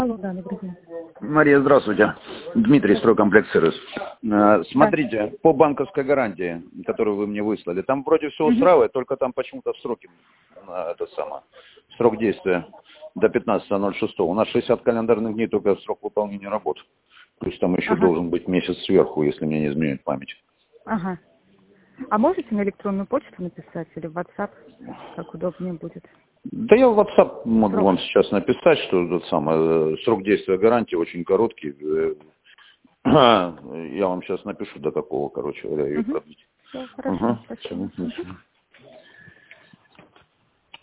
Алло, да, добрый день. Мария, здравствуйте. Дмитрий, стройкомплект сервис. Смотрите, Да. по банковской гарантии, которую вы мне выслали, там вроде все устраивает, только там почему-то сроки, срок действия до 15.06. У нас 60 календарных дней, только срок выполнения работ. То есть там еще Ага. должен быть месяц сверху, если мне не изменяет память. Ага. А можете на электронную почту написать или в WhatsApp, как удобнее будет? Да я в WhatsApp могу Срок. вам сейчас написать, что срок действия гарантии очень короткий. Я вам сейчас напишу, до какого, короче говоря, ее продлить. Все, хорошо, Ага. спасибо.